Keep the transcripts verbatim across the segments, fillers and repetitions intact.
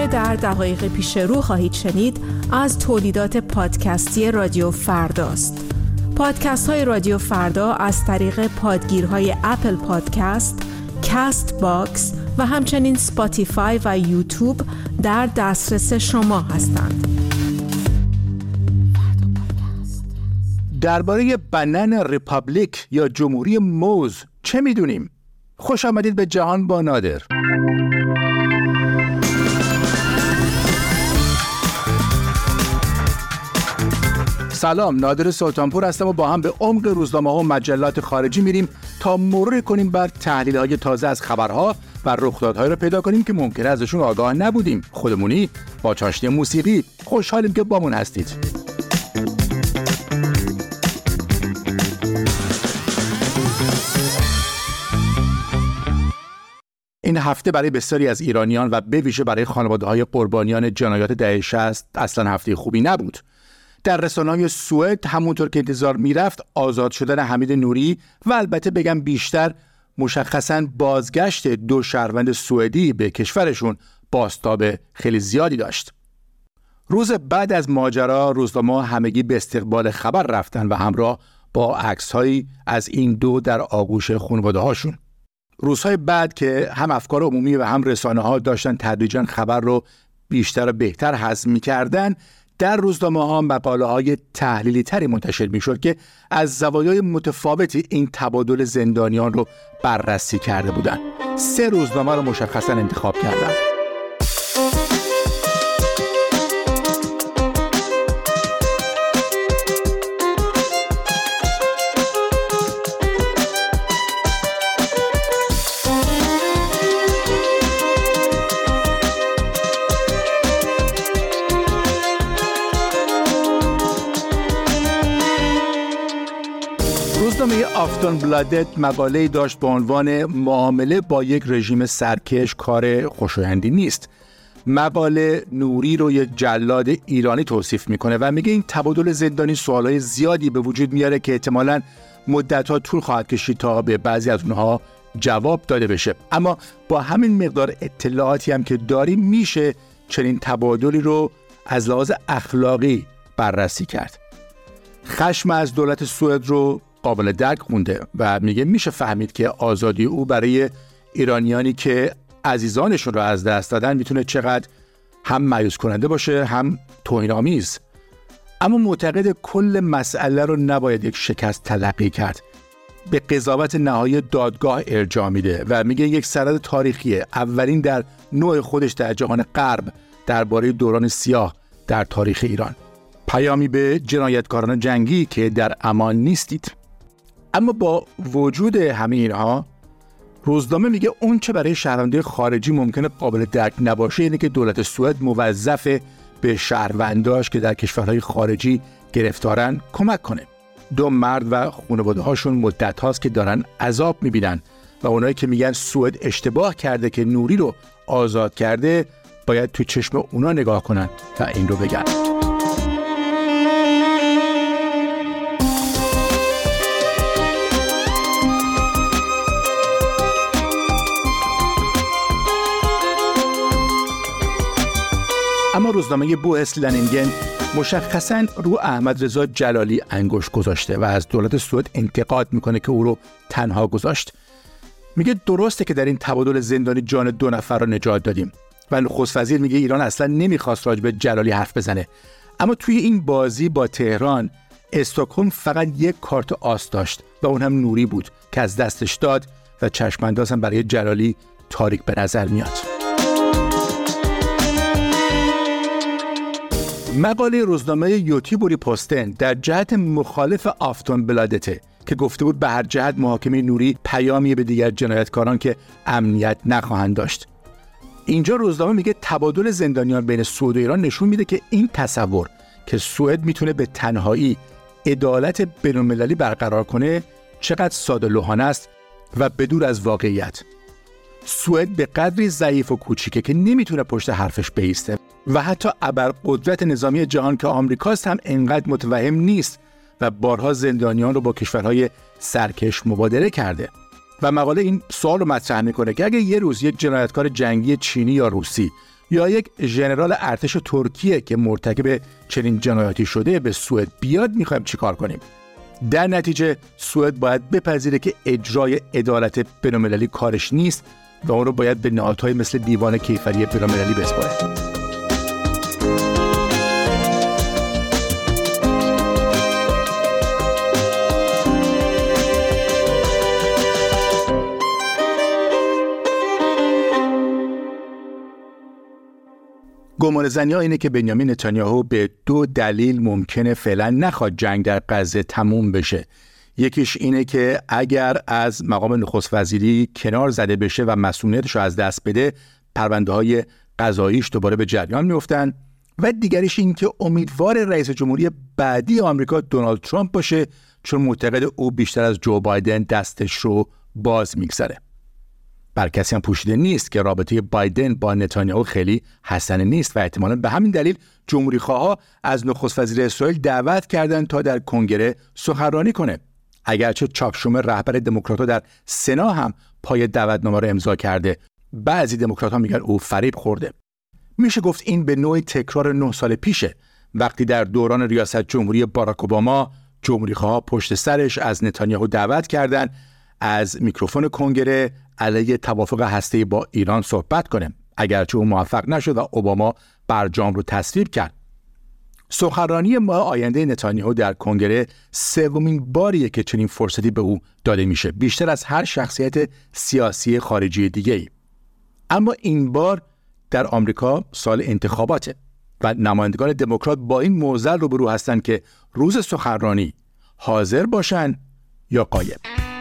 آنچه در دقایق پیش رو خواهید شنید از تولیدات پادکستی رادیو فرداست. پادکست های رادیو فردا از طریق پادگیرهای اپل پادکست، کست باکس و همچنین سپاتیفای و یوتیوب در دسترس شما هستند. درباره بنان ریپابلیک یا جمهوری موز چه میدونیم؟ خوش آمدید به جهان با نادر. سلام، نادر سلطانپور هستم و با هم به عمق روزنامه‌ها و مجلات خارجی میریم تا مرور کنیم بر تحلیل‌های تازه از خبرها و رخدادهایی رو پیدا کنیم که ممکنه ازشون آگاه نبودیم. خودمونی با چاشنی موسیقی خوشحالیم که بامون هستید. این هفته برای بسیاری از ایرانیان و به ویژه برای خانواده‌های قربانیان جنایات دهه شصت اصلا هفته خوبی نبود. در رسانه‌های سوئد همونطور که انتظار میرفت آزاد شدن حمید نوری و البته بگم بیشتر مشخصاً بازگشت دو شهروند سوئدی به کشورشون بازتاب خیلی زیادی داشت. روز بعد از ماجرا روزنامه‌ها همگی به استقبال خبر رفتن و همراه با عکس‌هایی از این دو در آغوش خانواده‌هاشون. روزهای بعد که هم افکار عمومی و هم رسانه‌ها داشتن تدریجاً خبر رو بیشتر و بهتر هضم می‌کردن، در روزنامه‌ها مقاله‌های تحلیلی تری منتشر می‌شد که از زوایای متفاوتی این تبادل زندانیان رو بررسی کرده بودند. سه روزنامه رو مشخصاً انتخاب کردم. روزنامه آفتونبلادت مقاله‌ای داشت با عنوان معامله با یک رژیم سرکش کار خوشایندی نیست. مقاله نوری رو یک جلاد ایرانی توصیف میکنه و میگه این تبادل زندانی سوالای زیادی به وجود میاره که احتمالاً مدت‌ها طول خواهد کشید تا به بعضی از اونها جواب داده بشه. اما با همین مقدار اطلاعاتی هم که داریم میشه چنین تبادلی رو از لحاظ اخلاقی بررسی کرد. خشم از دولت سوئد رو قابل درک خونده و میگه میشه فهمید که آزادی او برای ایرانیانی که عزیزانشون رو از دست دادن میتونه چقدر هم مایوس کننده باشه هم توهین‌آمیز. اما معتقد کل مسئله رو نباید یک شکست تلقی کرد. به قضاوت نهایی دادگاه ارجاع میده و میگه یک سند تاریخیه، اولین در نوع خودش در جهان غرب درباره دوران سیاه در تاریخ ایران. پیامی به جنایتکاران جنگی که در امان نیستید. اما با وجود همه اینها روزنامه میگه اون چه برای شهروندان خارجی ممکنه قابل درک نباشه اینه که دولت سوئد موظف به شهرونداش که در کشورهای خارجی گرفتارن کمک کنه. دو مرد و خانواده‌هاشون مدت هاست که دارن عذاب میبینن و اونایی که میگن سوئد اشتباه کرده که نوری رو آزاد کرده باید تو چشم اونا نگاه کنن و این رو بگن. اما روزنامه بوئسلنینگن مشخصاً رو احمد رضا جلالی انگشت گذاشته و از دولت سوئد انتقاد میکنه که او رو تنها گذاشت. میگه درسته که در این تبادل زندانی جان دو نفر رو نجات دادیم و نخست وزیر میگه ایران اصلا نمیخواست راجع به جلالی حرف بزنه، اما توی این بازی با تهران استکهلم فقط یک کارت آس داشت و اون هم نوری بود که از دستش داد و چشم‌انداز هم برای جلالی تاریک به نظر میاد. مقاله روزنامه یوتیبوری پستن در جهت مخالف آفتونبلادته که گفته بود به هر جهت محاکمه نوری پیامی به دیگر جنایتکاران که امنیت نخواهند داشت. اینجا روزنامه میگه تبادل زندانیان بین سوئد و ایران نشون میده که این تصور که سوئد میتونه به تنهایی عدالت بین‌المللی برقرار کنه چقدر ساده لوحانه است و بدور از واقعیت. سوئد به قدری ضعیف و کوچیکه که نمیتونه پشت حرفش بایسته و حتی ابرقدرت نظامی جهان که آمریکاست هم انقدر متوهم نیست و بارها زندانیان رو با کشورهای سرکش مبادله کرده. و مقاله این سوال رو مطرح میکنه که اگه یه روز یک جنایتکار جنگی چینی یا روسی یا یک ژنرال ارتش ترکیه که مرتکب چنین جنایاتی شده به سوئد بیاد میخوایم چیکار کنیم؟ در نتیجه سوئد باید بپذیره که اجرای عدالت بین‌المللی کارش نیست و اون رو باید به نهادهای مثل دیوان کیفری بین‌المللی بسپاره. گمان زنی‌ها اینه که بنیامین نتانیاهو به دو دلیل ممکنه فعلا نخواد جنگ در غزه تموم بشه. یکیش اینه که اگر از مقام نخست وزیری کنار زده بشه و مسئولیتش رو از دست بده، پرونده‌های قضاییش دوباره به جریان میافتن، و دیگریش این که امیدوار رئیس جمهوری بعدی آمریکا دونالد ترامپ باشه، چون معتقد او بیشتر از جو بایدن دستش رو باز میگذاره. بر کسی هم پوشیده نیست که رابطه بایدن با نتانیاهو خیلی حسن نیست و احتمالاً به همین دلیل جمهوری‌خواها از نخست وزیر اسرائیل دعوت کردند تا در کنگره سخنرانی کنه. اگرچه چاک شومر رهبر دموکرات‌ها در سنا هم پای دعوتنامه رو امضا کرده، بعضی دموکرات‌ها میگن او فریب خورده. میشه گفت این به نوعی تکرار نه سال پیشه، وقتی در دوران ریاست جمهوری باراک اوباما جمهوری‌خواها پشت سرش از نتانیاهو دعوت کردند از میکروفون کنگره علیه توافق هسته‌ای با ایران صحبت کنه، اگرچه او موفق نشد و اوباما برجام رو تصویب کرد. سخنرانی ماه آینده نتانیاهو در کنگره سومین باریه که چنین فرصتی به او داده میشه، بیشتر از هر شخصیت سیاسی خارجی دیگه‌ای. اما این بار در آمریکا سال انتخاباته و نمایندگان دموکرات با این معضل روبرو هستند که روز سخنرانی حاضر باشن یا غایب.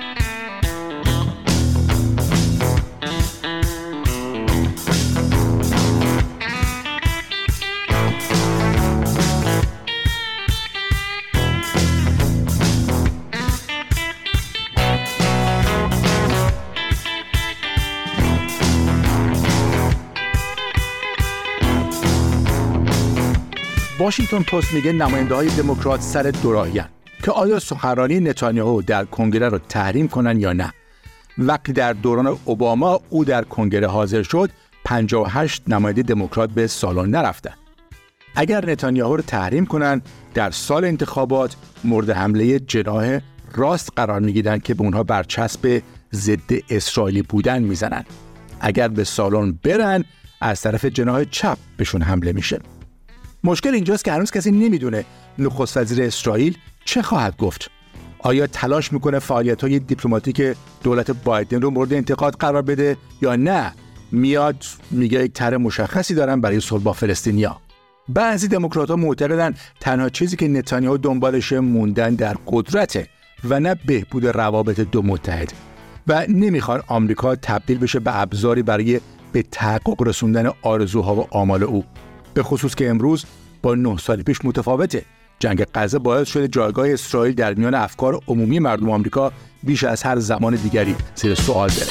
واشنگتن پست میگه نماینده‌های دموکرات سر دوراهی‌اند که آیا سخنرانی نتانیاهو در کنگره رو تحریم کنن یا نه. وقتی در دوران اوباما او در کنگره حاضر شد، پنجاه و هشت نماینده دموکرات به سالن نرفتن. اگر نتانیاهو رو تحریم کنن، در سال انتخابات مورد حمله جناح راست قرار میگیرن که به اونها برچسب ضد اسرائیلی بودن میزنن. اگر به سالن برن، از طرف جناح چپ بهشون حمله میشه. مشکل اینجاست که هنوز کسی نمیدونه نخست وزیر اسرائیل چه خواهد گفت. آیا تلاش میکنه فعالیت‌های دیپلماتیک دولت بایدن رو مورد انتقاد قرار بده یا نه میاد میگه یک طرح مشخصی دارن برای صلح با فلسطینیا. بعضی دموکرات‌ها معتقدن تنها چیزی که نتانیاهو دنبالشه موندن در قدرته و نه بهبود روابط دو متحد، و نمیخوان آمریکا تبدیل بشه به ابزاری برای به تحقق رسوندن آرزوها و آمال او. به خصوص که امروز با نه سال پیش متفاوته. جنگ غزه باعث شده جایگاه اسرائیل در میان افکار عمومی مردم آمریکا بیش از هر زمان دیگری زیر سوال بره.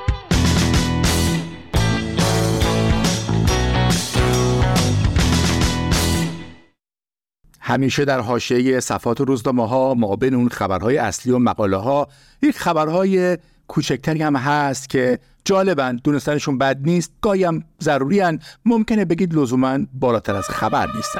همیشه در حاشیه صفحات روزنامه‌ها ما بین اون خبرهای اصلی و مقاله‌ها یک خبرهای کوچکتری هم هست که جالبن، دونستنشون بد نیست، گاهی هم ضروری هن، ممکنه بگید لزوماً بالاتر از خبر نیستن.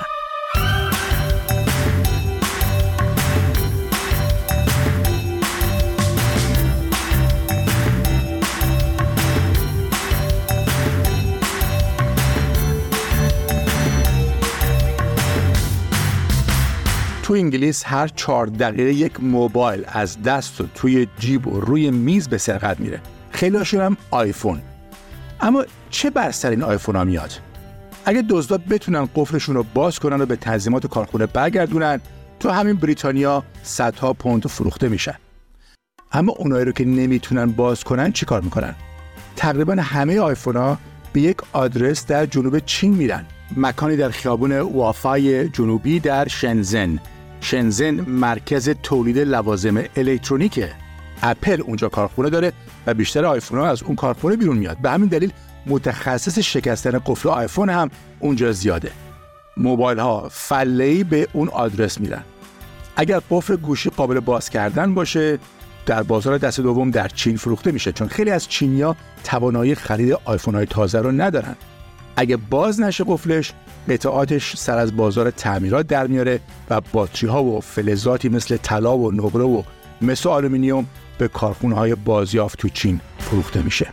تو انگلیس هر چهار دقیقه یک موبایل از دست و توی جیب و روی میز به سرقت میره. خیلی هاشون هم آیفون. اما چه بر سر این آیفون ها میاد؟ اگه دزدا بتونن قفلشون رو باز کنن و به تنظیمات کارخونه برگردونن، تو همین بریتانیا صدها پوند فروخته میشن. اما اونایی رو که نمیتونن باز کنن چی کار میکنن؟ تقریبا همه آیفون ها به یک آدرس در جنوب چین میرن. مکانی در خیابون وافای جنوبی در شنزن. شنزن مرکز تولید لوازم الکترونیکه. اپل اونجا کارخونه داره و بیشتر آیفون ها از اون کارخونه بیرون میاد. به همین دلیل متخصص شکستن قفل آیفون هم اونجا زیاده. موبایل ها فله‌ای به اون آدرس میرن. اگر قفل گوشی قابل باز کردن باشه، در بازار دست دوم در چین فروخته میشه، چون خیلی از چینی‌ها توانایی خرید آیفون های تازه رو ندارن. اگه باز نشه قفلش، قطعاتش سر از بازار تعمیرات در میاره و باتری ها و فلزاتی مثل طلا و نقره و مس و آلومینیوم به کارخونه های بازیافت تو چین فروخته میشه.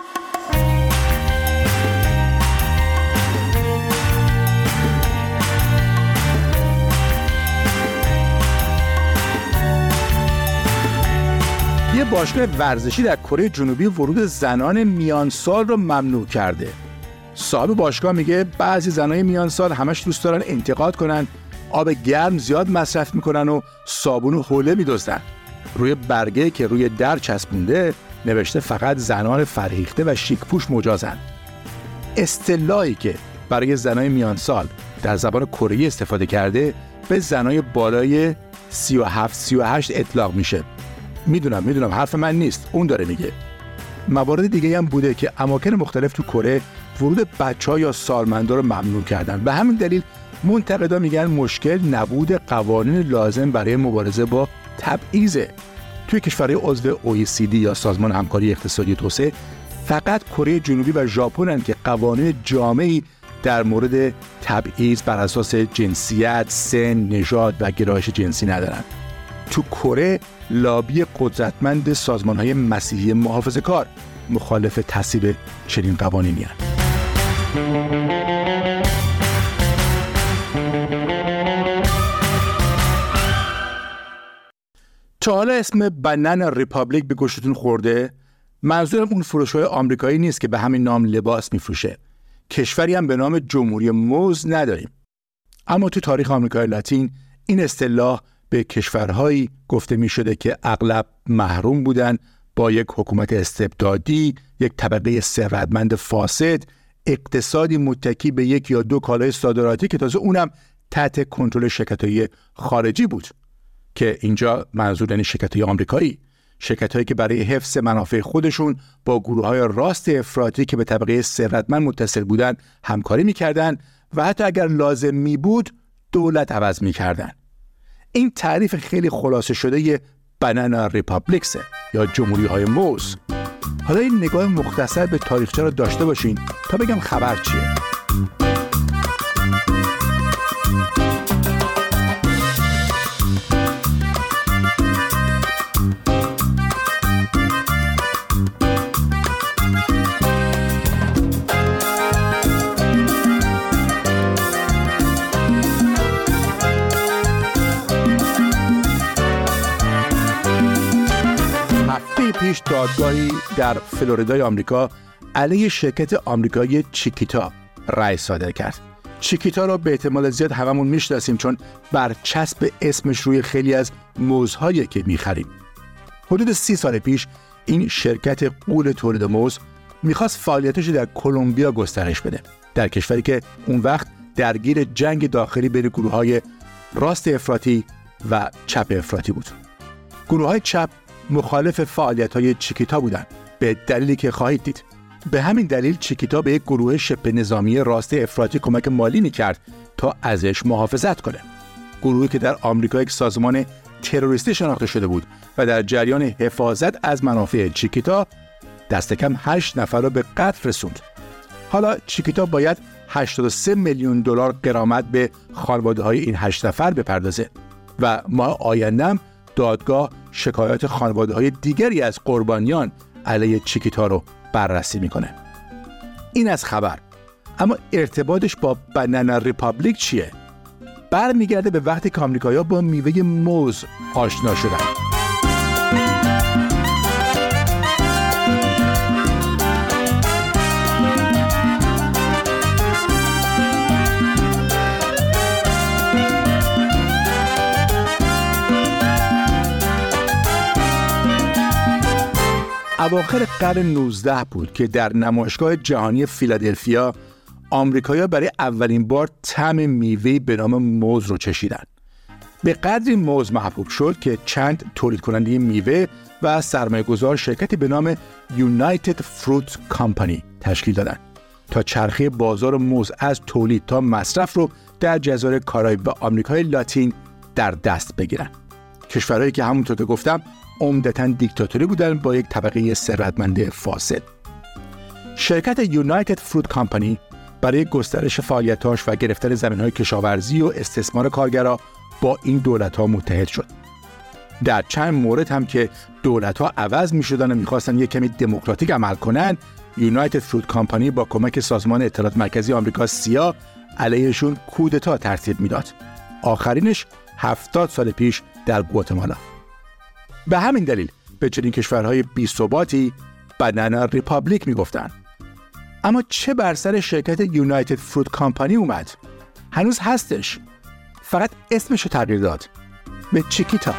یه باشگاه ورزشی در کره جنوبی ورود زنان میان سال رو ممنوع کرده. صاحب باشگاه میگه بعضی زنای میان سال همش دوست دارن انتقاد کنن، آب گرم زیاد مصرف میکنن و صابون و حوله میدزدن. روی برگه که روی در چسبونده نوشته فقط زنان فرهیخته و شیک‌پوش مجازن. اصطلاحی که برای زنای میان سال در زبان کره‌ای استفاده کرده به زنای بالای سی و هفت سی و هشت اطلاق میشه. میدونم میدونم حرف من نیست، اون داره میگه. موارد دیگه هم بوده که اماکن مختلف تو کره ورود بچه‌ها یا سالمندا رو ممنوع کردن. به همین دلیل منتقدا میگن مشکل نبود قوانین لازم برای مبارزه با تبعیضه. توی کشورهای عضو او ای سی دی یا سازمان همکاری اقتصادی و توسعه فقط کره جنوبی و ژاپنن که قوانین جامعی در مورد تبعیض بر اساس جنسیت، سن، نژاد و گرایش جنسی ندارن. تو کره لابی قدرتمند سازمان‌های مسیحی محافظه‌کار مخالف تصویب چنین قوانینی هستند. تا حالا اسم بنانا ریپابلیک به گوشتون خورده؟ منظورم اون فروش‌های آمریکایی نیست که به همین نام لباس میفروشه. کشوری هم به نام جمهوری موز نداریم. اما تو تاریخ آمریکای لاتین این اصطلاح به کشورهایی گفته می شده که اغلب محروم بودن با یک حکومت استبدادی، یک طبقه ثروتمند فاسد، اقتصادی متکی به یک یا دو کالای صادراتی که تازه اونم تحت کنترل شرکت‌های خارجی بود، که اینجا منظور یعنی شرکت‌های آمریکایی، شرکت‌هایی که برای حفظ منافع خودشون با گروه‌های راست افراطی که به طبقه ثروتمند متصل بودن همکاری می‌کردن و حتی اگر لازم می بود دولت عوض می‌کردن. این تعریف خیلی خلاصه شده یه بنانا ریپابلیکسه یا جمهوری های موز. حالا این نگاه مختصر به تاریخچه رو داشته باشین تا بگم خبر چیه. پیش دادگاهی در فلوریدای آمریکا علیه شرکت آمریکایی چیکیتا رأی صادر کرد. چیکیتا رو به احتمال زیاد هممون میشناسیم چون برچسب اسمش روی خیلی از موزهایی که میخریم. حدود سی سال پیش این شرکت غول تولید موز میخواست فعالیتش در کلمبیا گسترش بده، در کشوری که اون وقت درگیر جنگ داخلی بین گروه‌های راست افراطی و چپ افراطی بود. گروه‌های چپ مخالف فعالیت‌های چیکیتا بودند، به دلیلی که خواهید دید. به همین دلیل چیکیتا به یک گروه شبه نظامی راست افراطی کمک مالی می‌کرد تا ازش محافظت کنه. گروهی که در آمریکا یک سازمان تروریستی شناخته شده بود و در جریان حفاظت از منافع چیکیتا دست کم هشت نفر را به قتل رسوند. حالا چیکیتا باید هشتاد و سه میلیون دلار غرامت به خانواده‌های این هشت نفر بپردازه و ماه آینده دادگاه شکایات خانواده‌های دیگری از قربانیان علیه چیکیتا رو بررسی میکنه. این از خبر. اما ارتباطش با بنانا ریپابلیک چیه؟ برمیگرده به وقتی که آمریکایی‌ها با میوه موز آشنا شدن. اواخر قرن نوزدهم بود که در نمایشگاه جهانی فیلادلفیا آمریکایی‌ها برای اولین بار طعم میوه‌ای به نام موز رو چشیدن. به قدری موز محبوب شد که چند تولید کننده میوه و سرمایه‌گذار شرکتی به نام یونایتد فروت کامپانی تشکیل دادن تا چرخه بازار موز از تولید تا مصرف رو در جزایر کارائیب و آمریکای لاتین در دست بگیرن. کشورهایی که همونطور که گفتم عمدتاً دیکتاتوری بودن با یک طبقه ثروتمند فاسد. شرکت یونایتد فروت کامپانی برای گسترش فعالیتاش و گرفتن زمین‌های کشاورزی و استثمار کارگرا با این دولت‌ها متحد شد. در چند مورد هم که دولت‌ها عوض می‌شدن و می‌خواستن یک کمی دموکراتیک عمل کنن، یونایتد فروت کامپانی با کمک سازمان اطلاعات مرکزی آمریکا سیا علیهشون کودتا ترتیب میداد. آخرینش هفتاد سال پیش در گواتمالا. به همین دلیل به چنین کشورهای بی‌ثباتی بنانا ریپابلیک میگفتن. اما چه بر سر شرکت یونایتد فروت کامپانی اومد؟ هنوز هستش، فقط اسمشو تغییر داد به چیکیتا.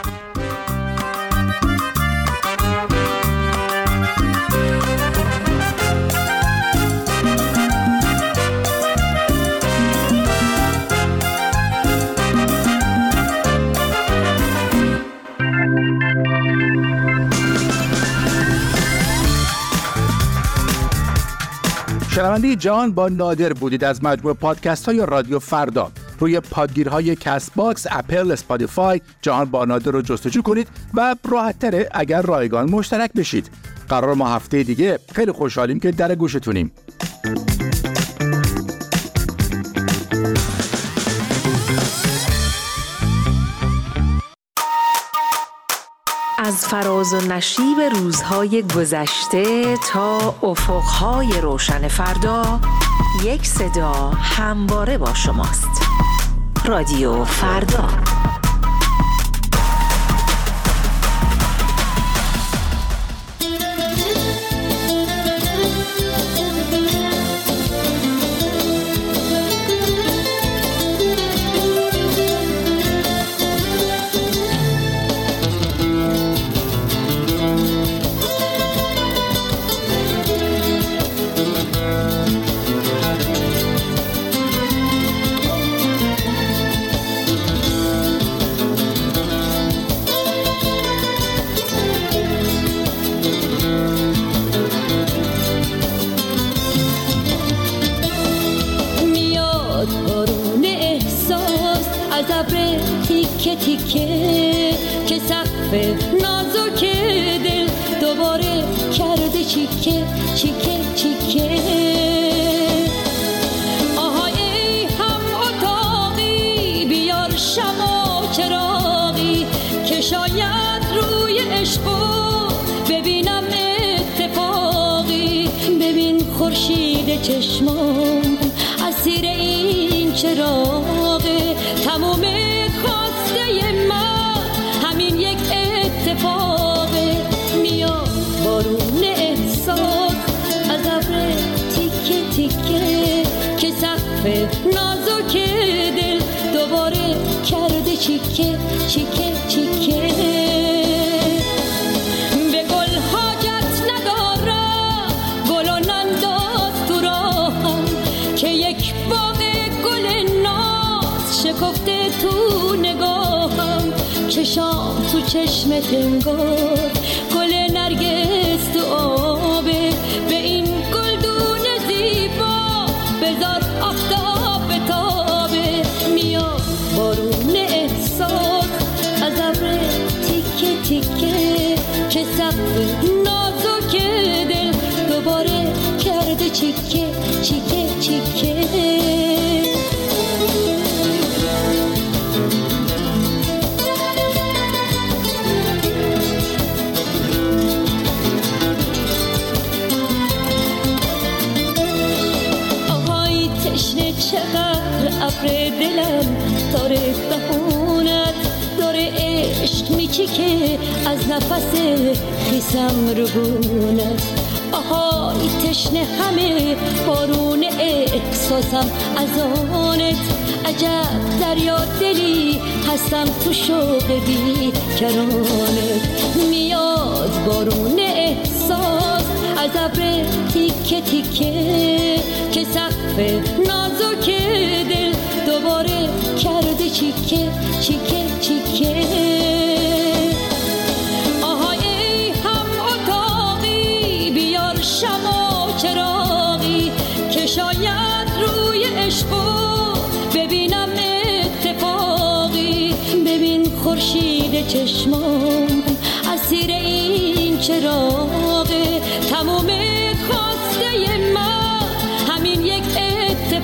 شنونده جهان با نادر بودید از مجموعه پادکست های رادیو فردا. روی پادگیرهای کست باکس، اپل، اسپاتیفای جهان با نادر رو جستجو کنید و راحت تره اگر رایگان مشترک بشید. قرار ما هفته دیگه خیلی خوشحالیم که در گوشتونیم. از فراز و نشیب روزهای گذشته تا افقهای روشن فردا، یک صدا همواره با شماست. رادیو فردا. تیکه تیکه که سقف نازک دل دوباره کرده چیکه چیکه چیکه. آهای ای هم اتاقی بیار شمع و چراغی که شاید روی عشقو ببینم اتفاقی. ببین خورشید چشمام اسیر این چراغه، تموم خواسته من همین یک اتفاقه. میاد بارون احساس از ابر تیکه تیکه که سقف نازک دل دوباره کرده چیکه چیکه چیکه. به گل حاجت ندارم گل و ننداز تو راهم که یک باغ گل ناز شکفته تو نگاهم. چشام تو چشمت انگار گل نرگس تو آبه. به این گلدون زیبا بذار آفتاب بتابه. میاد بارون احساس از ابر تیکه تیکه که سقف نازک دل دوباره کرده چیکه چیکه چیکه. چقدر ابر دلم داره دهونت داره عشق میچیکه از نفس خیسم رو گونت. آهای تشنه همه بارون احساسم از آنت. عجب دریا دلی هستم تو شوق بیکرانت. میاد بارون احساس از ابر تیکه تیکه که سقف نازک دل دوباره کرده چیکه چیکه چیکه. آهای ای هم اتاقی بیار شمع و چراغی که شاید روی عشقو ببینم اتفاقی. ببین خورشید چشمام اسیر این چراغه، تموم خواسته من همین یک اتفاقی.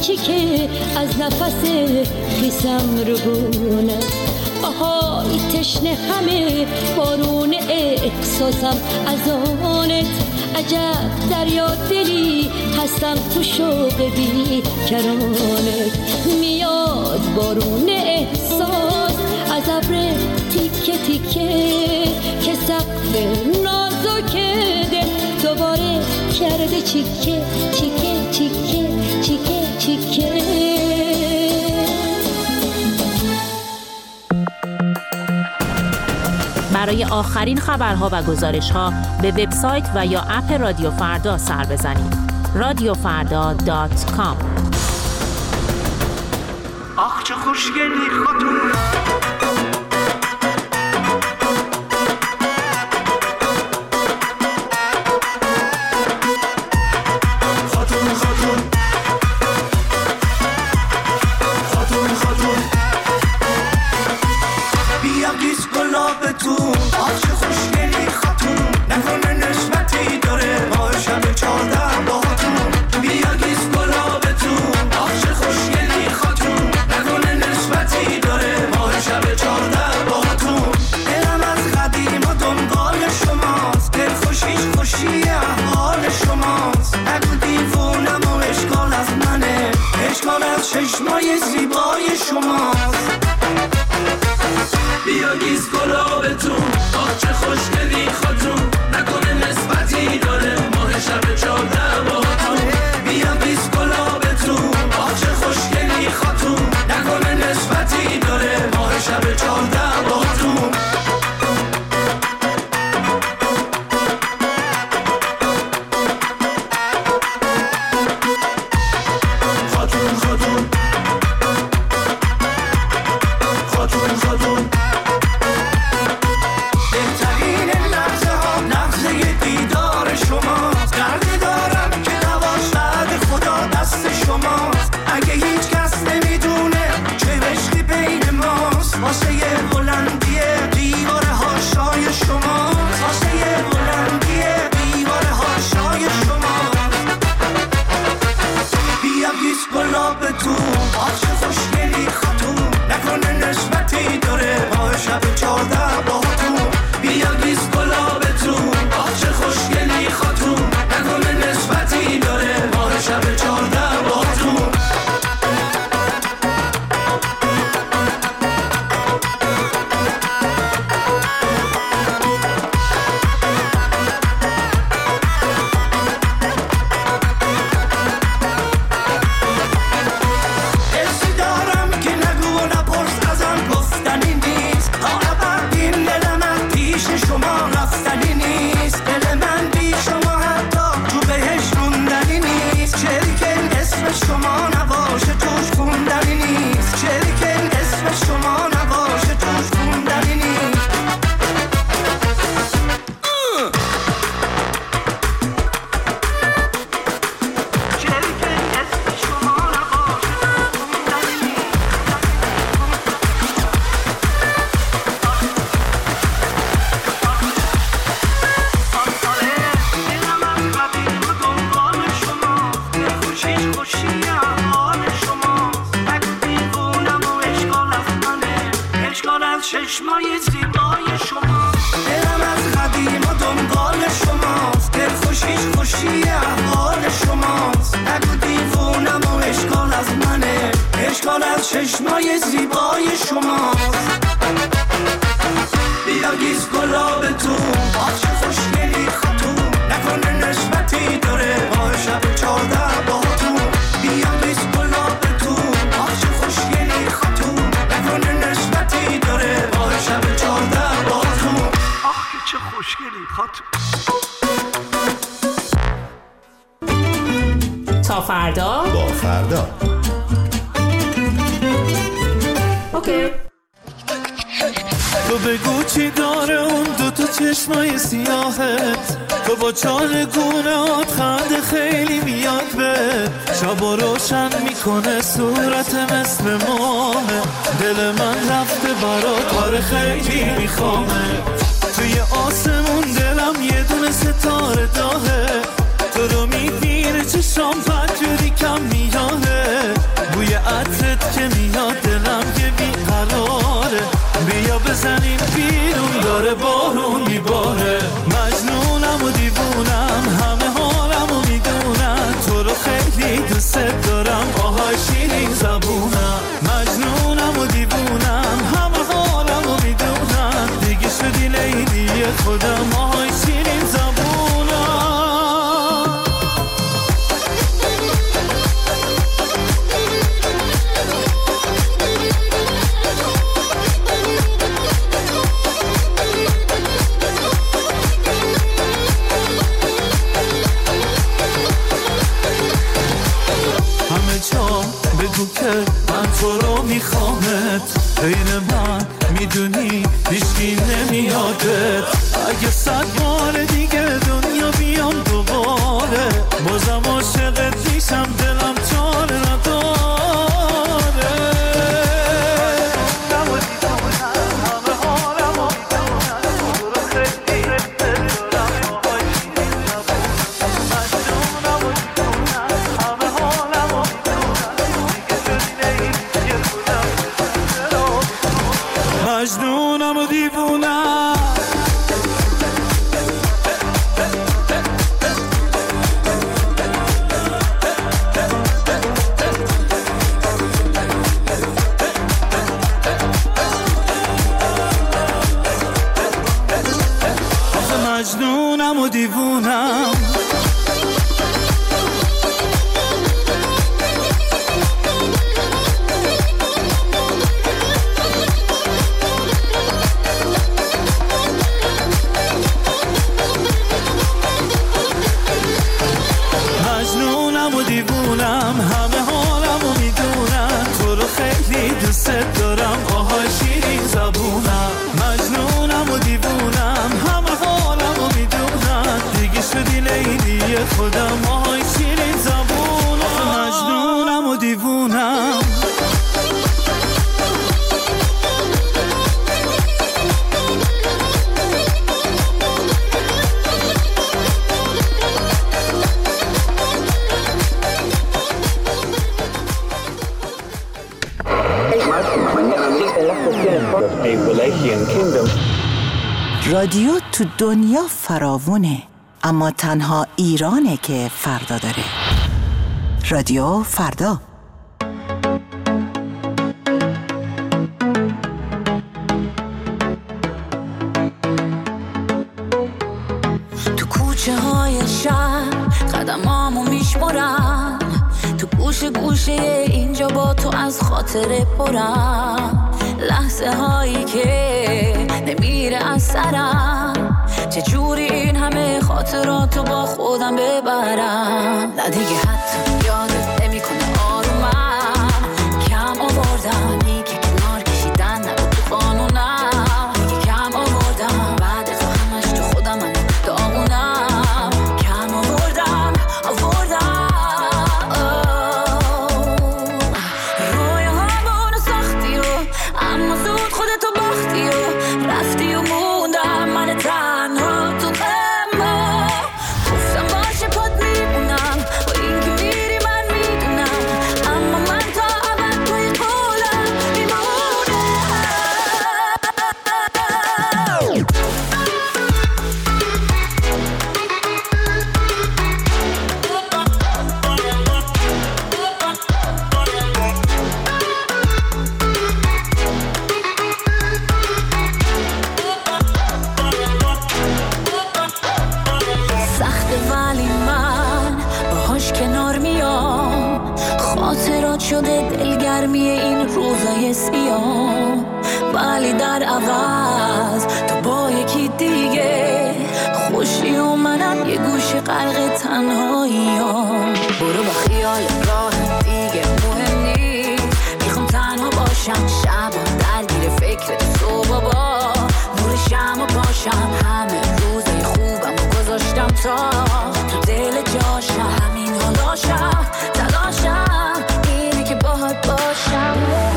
آتشی که از نفس خیسم ربونه، آهای تشنه همه بارون احساسم از آنت، عجب دریا دلی هستم تو شوق بی کرانت، میاد بارون احساس از ابر تیکه تیکه که سقف نازک دل دوباره کرده چیکه چیکه چیکه چیکه چیکه. برای آخرین خبرها و گزارش‌ها به وبسایت و یا اپ رادیو فردا سر بزنید. رادیو فردا دات کام. آخ چه خوشگلی خاتون، خاتون خاتون خاتون خاتون بیا گیس گلابتون، آخ چه خوشگلی خاتون، نکنه نسبتی داره ما شب چهارده باهاتون، بیا گیس گلابتون، آخ چه خوشگلی خاتون، نکنه نسبتی داره ما شب چهارده باهاتون، دلم از قدیم و دنبال شماست، دل خوشیش خوشی احوال شماست، نگو دیوونم و اشکال از منه، اشکال از چشمای زیبای شماست، بیا گیز گلابتون، آخ چه خوشگلی خاتون، نکنه نسبتی داره ماه شب چهارده باهاتون، بیا گیز گلابتون، آخ چه خوشگلی خاتون، نکنه نسبتی داره ماه شب چهارده باهاتون. خاتون خاتون خاتون خاتون بهترین لحظه ها لحظه دیدار شماست، دردی دارم که نواش بعد خدا دست شماست، اگه هیچ کس نمیدونه چه عشقی بین ماست، واسه بلندی دیوار هاشای شماست، واسه بلندی دیوار هاشای شماست، بیا گیس گلابتون، آخ چه خوشگلی خاتون، نکنه نسبتی داره ما شب چهارده باهاتون، بیا گیس گلابتون، آخ چه خوشگلی خاتون، نکنه نسبتی داره ما شب چهارده باهاتون. حسی دارم که نگو و نپرس ازم گفتنی نیست، تا ابد این دل من پیش شما رفتنی نیست، دل من بی شما حتی تو بهش موندنی نیست، شریکن اسم شما نباشه توش خوندنی نیست، شریکن اسم شما نباشه توش خوندنی نیست. شریکن اسم شما نباشه توش خوندنی نیست. دلم از قدیم و دنبال شماست، دل خوشیش خوشی احوال شماست، نگو دیوونم و اشکال از منه، اشکال از چشمای زیبای شماست، دلم از قدیم و دنبال شماست، دل خوشیش خوشی احوال شماست، نگو دیوونم و اشکال از منه، اشکال از چشمای زیبای شماست، بیا گیز گلابتون، آخ چه خوشگلی خاتون، نکنه نسبتی داره ما شب چهارده باهاتون، بیا گیز گلابتون، آخ چه خوشگلی خاتون، نکنه نسبتی داره ما شب چهارده باهاتون، آخ چه خوشگلی خاتون. تا فردا. با فردا اوکی. تو بگو چی داره اون دو تا چشمای سیاهت، تو با چالگونهات خنده خیلی میاد به شبا روشن میکنه صورت مثل ماهه، دل من رفته برات کار خیلی میخوامه، توی آسمون دلم یه دونه ستاره داهه، تو رو میبینه چشام پنجوری کم میانه، همه جا بگو که من تو رو میخوامت، بین من میدونی هیچکی نمیادت. اگه صد بار دیگه دنیا بیام دوباره، بازم عاشقت میشم، دلم چاره نداره. مجنونم و دیوونم، مجنونم و دیوونم. مجنونم و دیوونم، همه حالم و میدونم، تو رو خیلی دوست دارم، آهای شیرین زبونم. مجنونم و دیوونم، همه حالم و میدونم، دیگه شدی لیلی خودم، آهای شیرین زبونم. مجنونم و دیوونم. رادیو تو دنیا فراوونه، اما تنها ایرانه که فردا داره. رادیو فردا. تو کوچه های شهر قدمامو میشمرم، تو گوشه گوشه اینجا با تو از خاطره پرم، لحظه هایی که نمیره از سرم، چجوری این همه خاطراتو با خودم ببرم. نه دیگه حتی یادت نمی کنه آرومم، کم آوردم دیگه کنار کشیدن نبود تو قانونم، دیگه کم آوردم بعد از همش تو خودم من داغونم، کم آوردم آوردم. رویاهامونو ساختی و اما زود خودتو باختی و رفتی و موندم من تنها تو اما گفتم باشه پات میمونم، با این که میری من میدونم، اما من تا ابد توی قولم میمونم. سخته ولی من باهاش کنار میام، خاطرات شده دلگرمی این روزای سیاه، ولی در عوض تو با یکی دیگه خوشی و منم یه گوشه غرق تنهاییام. برو با خیال راه دیگه مهم نیست، میخوام تنها باشم شبا درگیر فکر تو بابا، نور شمع باشم، همه روزای خوبم و گذاشتم تا تو دل جاشم، همین حالاشم تلاشم اینه که باهات باشم.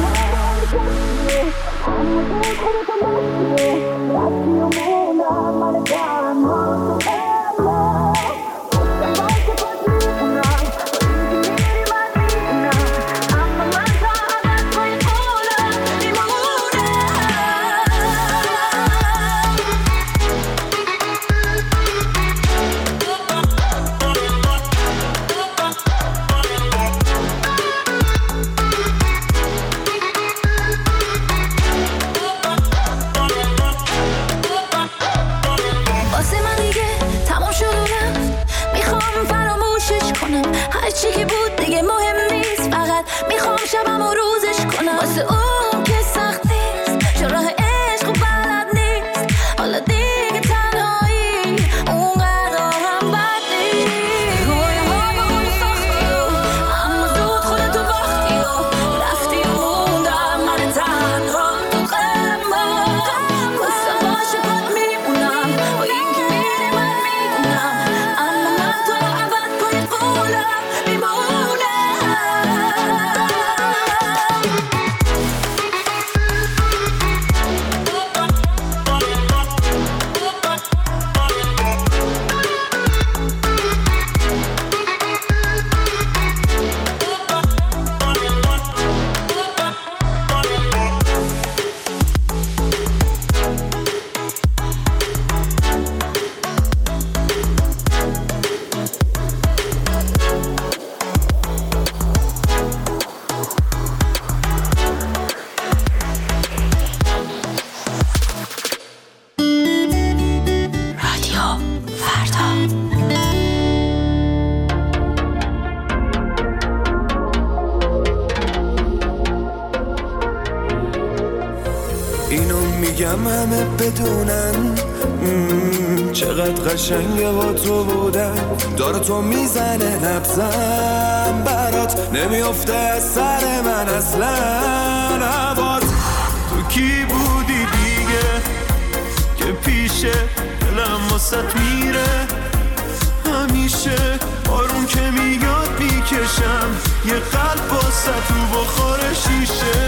هرچی که بود دیگه مهم نیست، فقط میخوام شبم و روزش کنم، واسه اون که سخت نیست، چون راه عشق و بلد نیست، حالا دیگه تنهایی اونقدر هم بد نیست. رویاهامونو ساختی و اما زود خودتو میگم همه بدونن چقدر قشنگه با تو بودن. داره تو میزنه نبزم برات نمیافته از سر من اصلا. عباد تو کی بودی دیگه که پیشه دلم واسط میره همیشه. آروم که میاد میکشم یه قلب واسط تو بخور شیشه.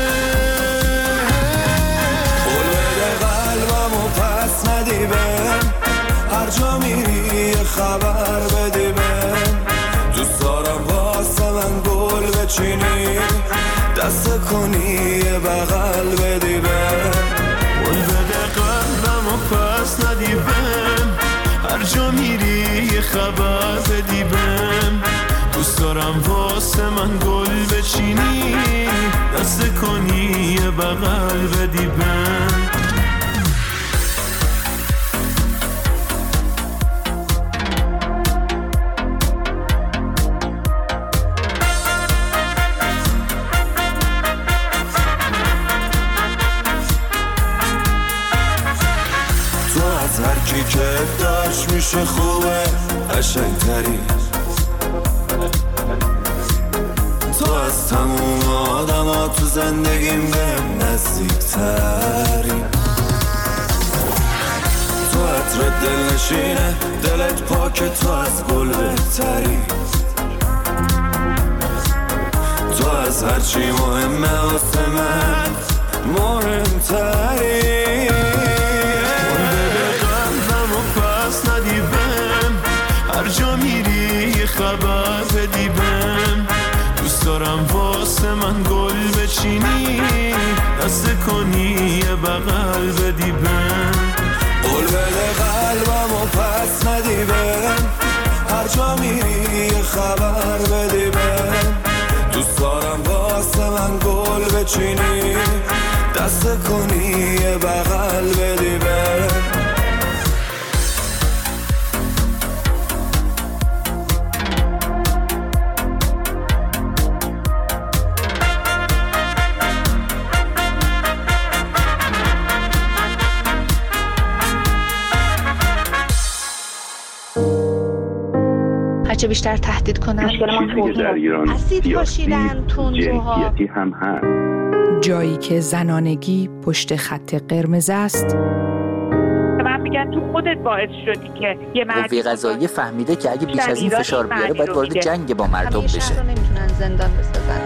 قول بده قلبمو پس ندی بهم، هر جا میری یه خبر بدی بهم. دوست دارم واسه من گل بچینی دست کنی یه بغل بدی بهم. قول بده قلبمو پس ندی بهم، هر جا میری یه خبر بدی بهم. دوست دارم واسه من گل بچینی دست کنی یه بغل بدی بهم. هر کی که داشت میشه خوبه قشنگتری. تو از تموم آدم ها تو زندگیم بهم نزدیکتری. تو عطر دل نشینه دلت پاکه تو از گل بهتری. تو از هرچی مهمه واسه من مهمتری. هر جا میری یه خبر بدی بهم. دوست دارم واسه من گل بچینی دست کنی یه بغل بدی بهم. قول بده قلبمو پس ندی بهم، هر جا میری یه خبر بدی بهم. دوست دارم واسه من گل بچینی دست کنی یه بغل بدی بهم. هرچه بیشتر تهدید کنن اسید پاشیدن تندروها هم هست. جایی که زنانگی پشت خط قرمز است. من میگم تو خودت باعث شدی که یه مرد قوه قضاییه فهمیده که اگه بیش از این فشار بیاره باید وارد جنگ با مردم بشه. همیشه رو نمیتونن زندان بسازن.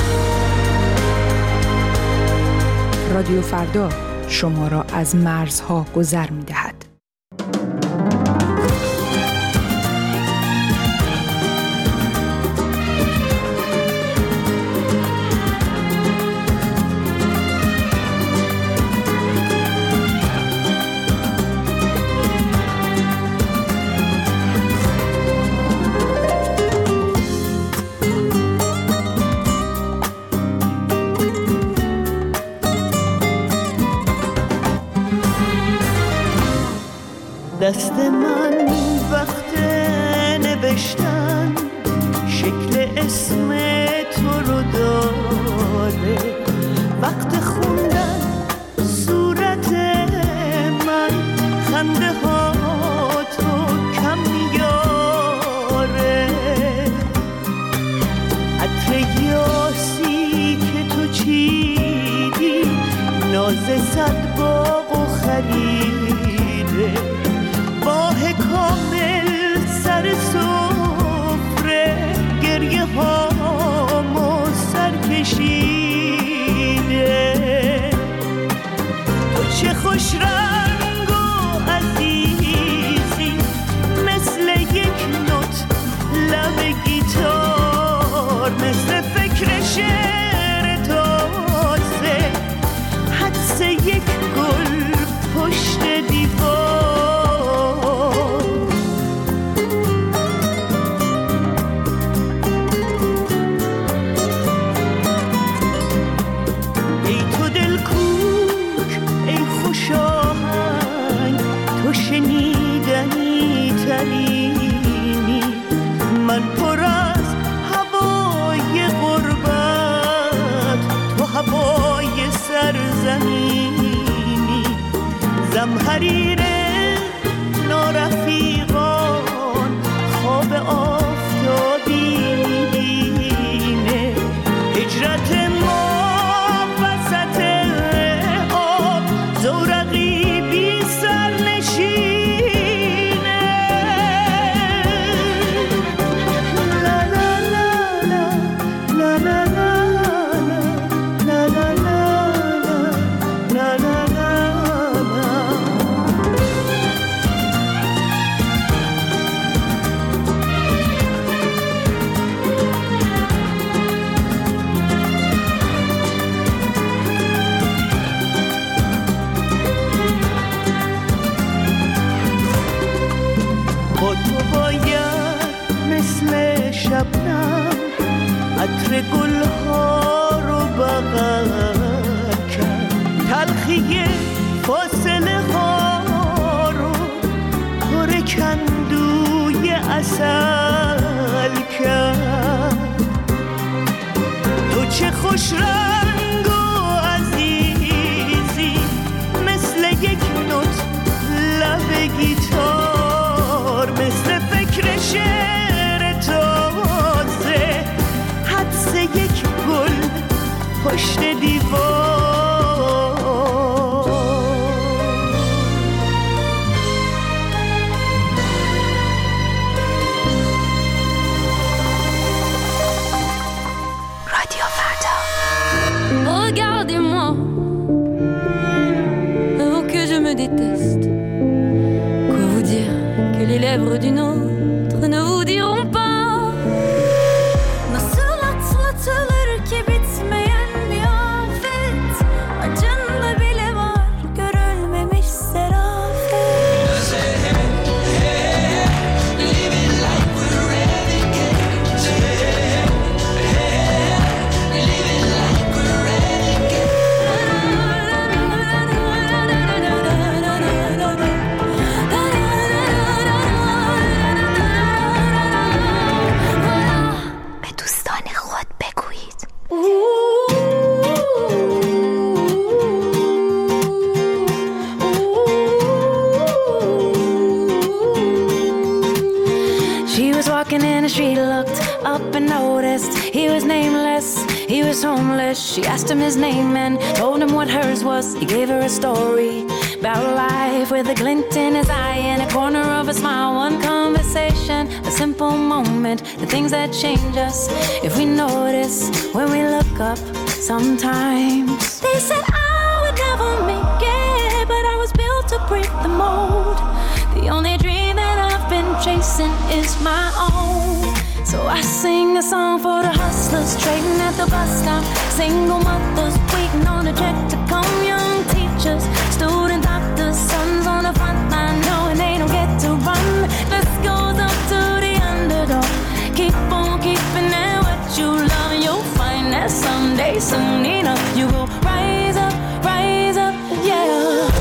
رادیو فردا شما را از مرزها گذر میدهد. دست من وقت نوشتن شکل اسم تو رو داره، وقت خوندن صورت من خنده ها تو کم میاره. عطر یاسی که تو چیدی ناز صد باغ و خریده، ماه کامل سر سفره گریه هامو سر کشیده. تو چه خوش رنگ و عزیزی مثل یک نوت لب گیتار، مثل فکر شعر تازه حدس یک گل پشت دیوار. حریر نارفیقان خواب آفتابینه هجرت ما وسط آب زورقی بی سرنشینه لا لا لا لا لا لا لا لا لا لا شبنم عطر گلها رو بغل کرد تلخی فاصله ها رو پر کندوی عسل کرد تو چه خوش رنگ و عزیزی مثل یک نوت لب گیتار مثل فکر شعر تازه حدس یک گل پشت دیوار رادیو فردا. Regardez-moi, oh que je me déteste. Quoi vous dire que les lèvres d'une autre ne vous diront pas. Nasıl atlatılır ki bitmeyen bir afet, acında bile var görülmemiş serafet. Living like we're renegades. Living like we're renegades. به دوستان خود بگویید. She was walking in the street, looked up and noticed he was nameless, he was homeless. She asked him his name and told him what hers was. He gave her a story about life with a glint in his eye and a corner of a smile. One conversation, a simple moment, the things that change us if we notice when we look up sometimes. They said I would never make it, but I was built to break the mold. The only dream that I've been chasing is my own. So I sing a song for the hustlers trading at the bus stop, single mothers waiting on a check to come, young teachers, student doctors, sons on the front line knowing they don't get to run. This goes up to the underdog. Keep on keeping it what you love, and you'll find that someday, soon enough, you will rise up, rise up, yeah.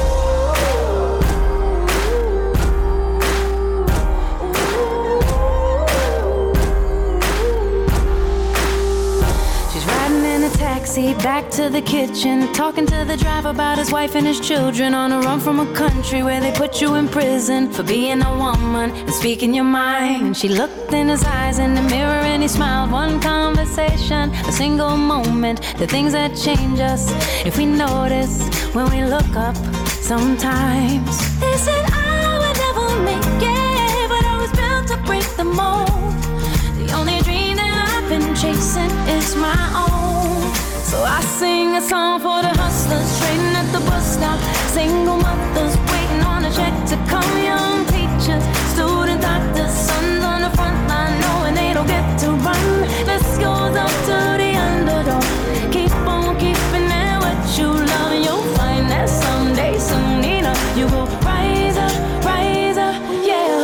Taxi back to the kitchen, talking to the driver about his wife and his children, on a run from a country where they put you in prison for being a woman and speaking your mind. She looked in his eyes in the mirror and he smiled. One conversation, a single moment, the things that change us if we notice when we look up sometimes. They said I would never make it, but I was built to break the mold. The only dream that I've been chasing is my own. So I sing a song for the hustlers trading at the bus stop, single mothers waiting on a check to come, young teachers, student doctors, sons on the front line knowing they don't get to run. This goes up to the underdog. Keep on keeping it what you love, and you'll find that someday, soon enough, you will rise up, rise up, yeah.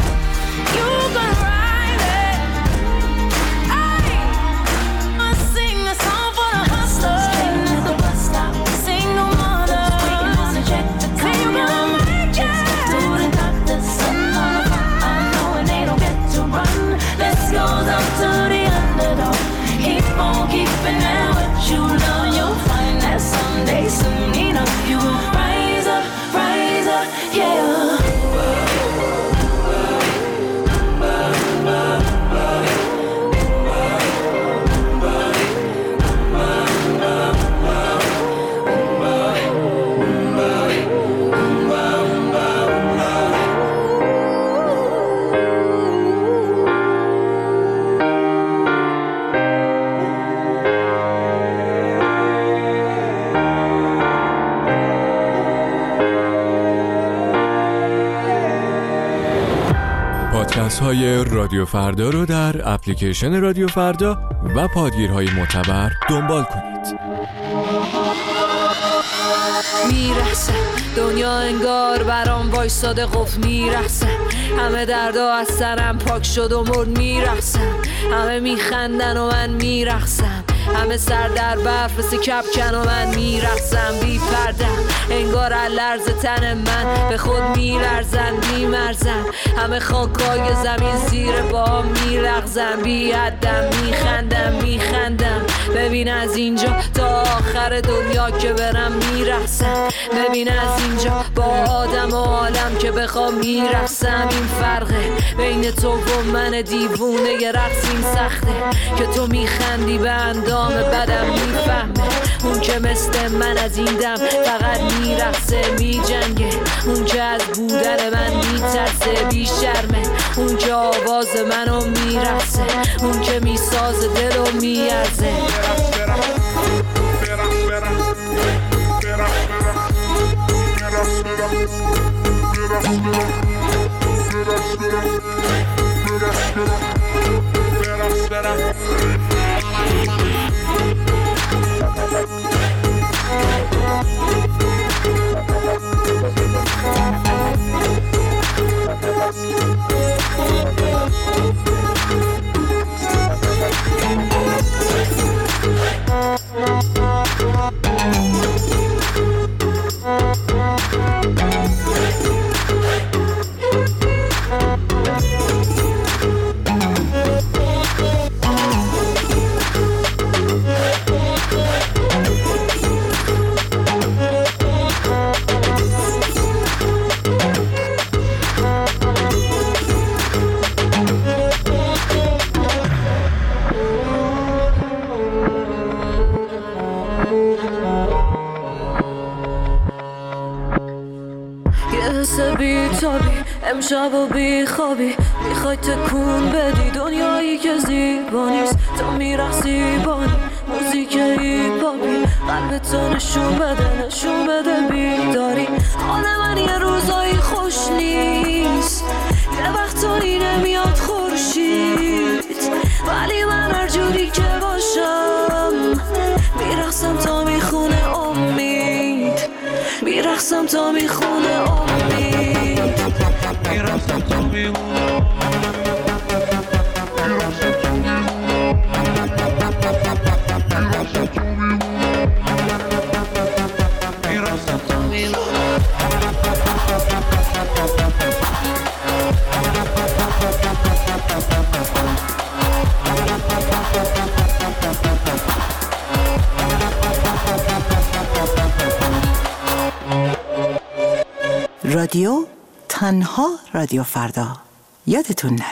I sing You gon' rise up, rise up, yeah. پادکست های رادیو فردا رو در اپلیکیشن رادیو فردا و پادگیرهای معتبر دنبال کنید. میرخصه دنیا انگار برام وایساده قفل میرخصه، همه دردا از سرم پاک شد و مرد میرخصم، همه میخندن و من میرخصم، همه سر در برف مثل کپکن و من میرخصم بی پردم، انگار لرز تن من به خود میلرزن میمرزن، همه خاکای زمین زیر پا میلغزن بی حدم میخندم میخندم، ببین از اینجا تا آخر دنیا که برم میرخصم، ببین از اینجا با آدم و عالم که بخوام میرخصم، این فرقه بین تو و من دیوونه یه رقص این سخته که تو میخندی به اندام بدم میفهمه، اون که مثل من از این دم فقط میرخصه میجنگه، اون که از بودن من میترسه بی شرمه، اون که آواز منو میرخصه، اون که میسازه دلو میارزه. امشب و بی خوابی میخوای تکون بدی دنیایی که زیبا نیست، تو میرقصی بانی موزیک هیپاپی، قلب تو نشون بده نشون بده بیداری، حال من یه روزایی خوش نیست، یه وقتایی نمیاد خورشید، ولی من هر جوری که باشم میرقصم تا میخونه امید، میرقصم تا میخونه امید. میرفتم تا میمونم میرفتم تا میمونم رادیو تنها رادیو فردا، یادتون نره.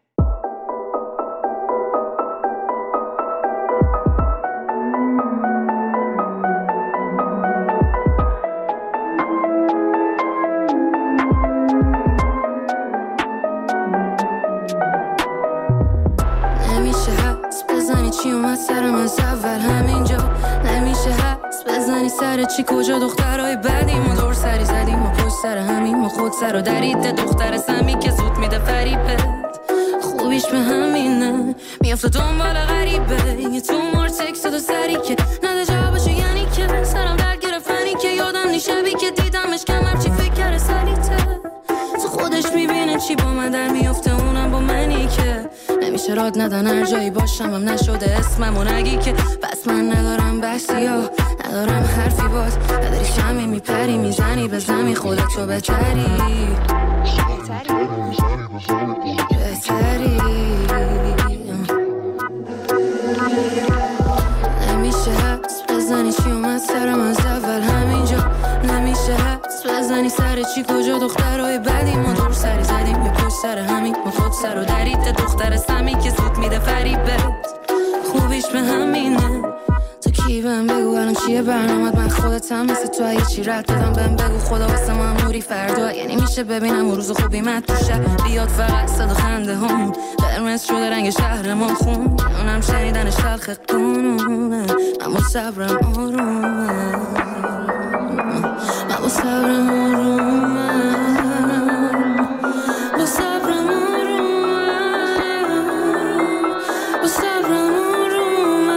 نمیشه حدس بزنی چی اومد سرم از اول همینجا، نمیشه حدس بزنی سر چی کجا دخترهای بدیم و دور سری زدیم و پشت سر همین و خود سر و دریده دختر سمی که زود میده فریبت، خوبیش به همینه میافته دنبال غریبه، یه تو مار تکست دو سری که نده جوابشو، یعنی که سرم در گرفتنی که یادم نی شبی که دیدمش کمر چی فکر کرده سریته، تو خودش میبینه چی با من در میافته اونم با منی که نمیشه راد ندن هر جایی باشم هم نشده اسمم و نگی که بس من ندارم بحثی ها ندارم حرفی باز نداری شمی میپری میزنی به زمین خودتو بهتری بهتری نمیشه حدس بزنی چی اومد سرم از اول همینجا، بزنی سر چی کجا دخترای بدی ما دور سری زدیم یا پشت سر همین ما خود سر و درید دختر سمی که زود میده فریبت خوبیش به همینه تو کی بهم بگو الان چیه برنامت من خودتم مثل تو اگه چی رد دادم بهم بگو خدا واسه من موری فردا یعنی میشه ببینم اون روز خوبی من تو شب بیاد فقط صدا خنده هم قرمز شده رنگ شهر ما خون اونم شنیدنش تلخ قانونه اما صبرم آرومه اما صبرم آرومه با صبرم آرومه با صبرم آرومه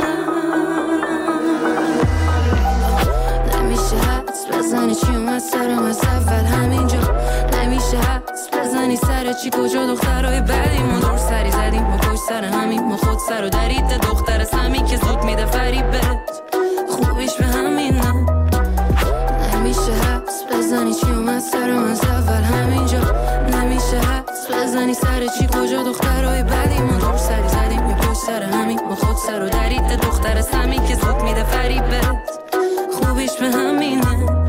نمیشه حدس بزنی چی اومد سرم از اول همینجا نمیشه حدس بزنی سر چی کجا دخترای بدی ما دور سری زدیم ما پشت سر همین ما خود سر و درید دختر سمی که زود میده فریبت خوبیش به همینه نمیشه حدس بزنی چی اومد سرم از اول همینجا نمیشه حدس بزنی سر چی کجا دخترای بدی ما دور سری زدیم یا پشت سر همین ما خود سر و درید دختر سمی که زود میده فریبت خوبیش به همینه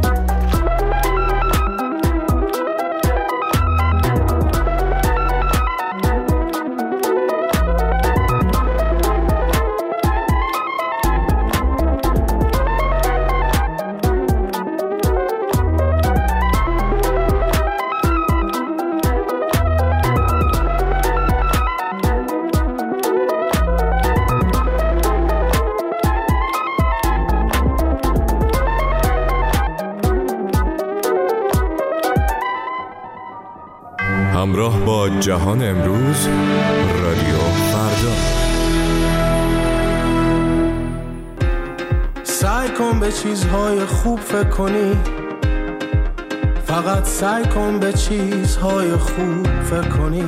همراه با جهان امروز رادیو فردا. سعی کن به چیزهای خوب فکر کنی، فقط سعی کن به چیزهای خوب فکر کنی،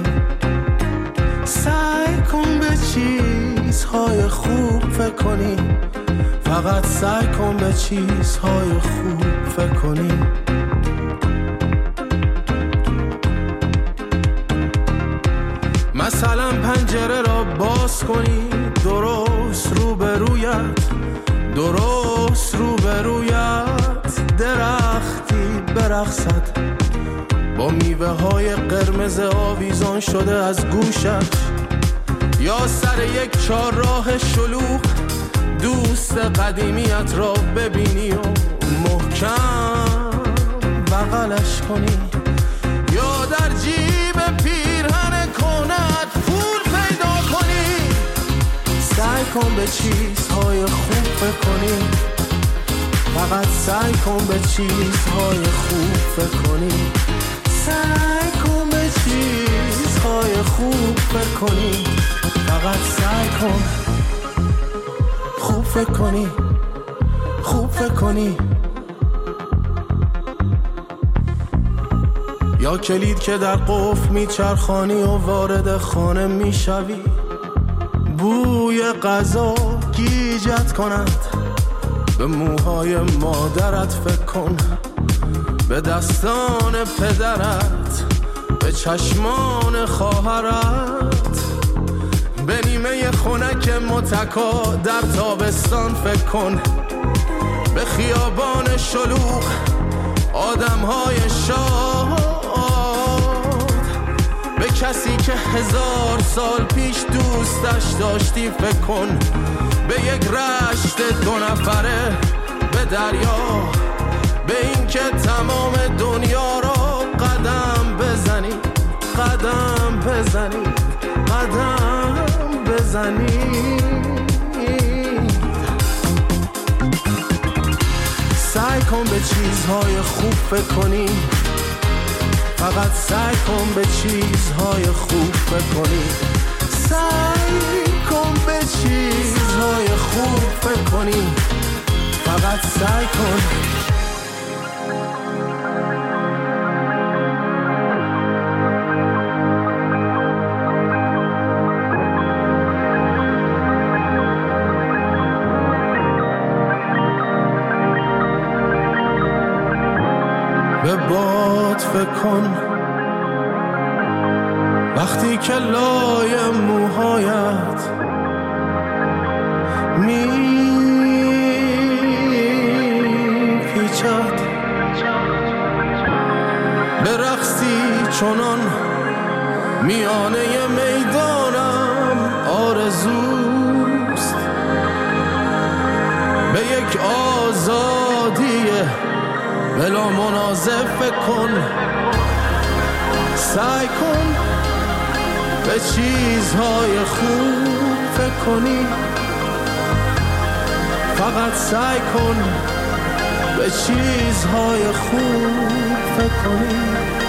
سعی کن به چیزهای خوب فکر کنی، فقط سعی کن به چیزهای خوب فکر کنی. مثلا پنجره را باز کنی، درست روبرویت، درست روبرویت درختی برقصد با میوه های قرمز آویزان شده از گوشت، یا سر یک چهارراه شلوغ دوست قدیمیت را ببینی و محکم بغلش کنی، یا در جیب پیرهن کنت پول پیدا کنی. سعی کن به چیزهای خوب فکر کنی، فقط سعی کن به چیزهای خوب فکر کنی، سعی کن به چیزهای خوب فکر کنی، فقط سعی کن خوب فکر کنی، خوب فکر کنی. یا کلید که در قفل میچرخانی و وارد خانه میشوی، بوی غذا گیجت کند، به موهای مادرت فکر کن، به دستان پدرت، به چشمان خواهرت، به نیمه خنک متکا در تابستان فکر کن، به خیابان شلوغ آدمهای شاد، به کسی که هزار سال پیش دوستش داشتی فکر کن، به یک رشت دو نفره، به دریا، به این که تمام دنیا را قدم بزنی، قدم بزنی، قدم بزنی. سعی کن به چیزهای خوب فکر کنی، فقط سعی کن به چیزهای خوب فکر کنی، سعی کن به چیزهای خوب فکر کنی، فقط سعی کن. به باد فکر کن وقتی که لای موهایت می پیچد، میانه میدانم آرزوست، به یک آزادی بلا منازع فکر کن، سعی کن به چیزهای خوب فکر کنی، فقط سعی کن به چیزهای خوب فکر کنی.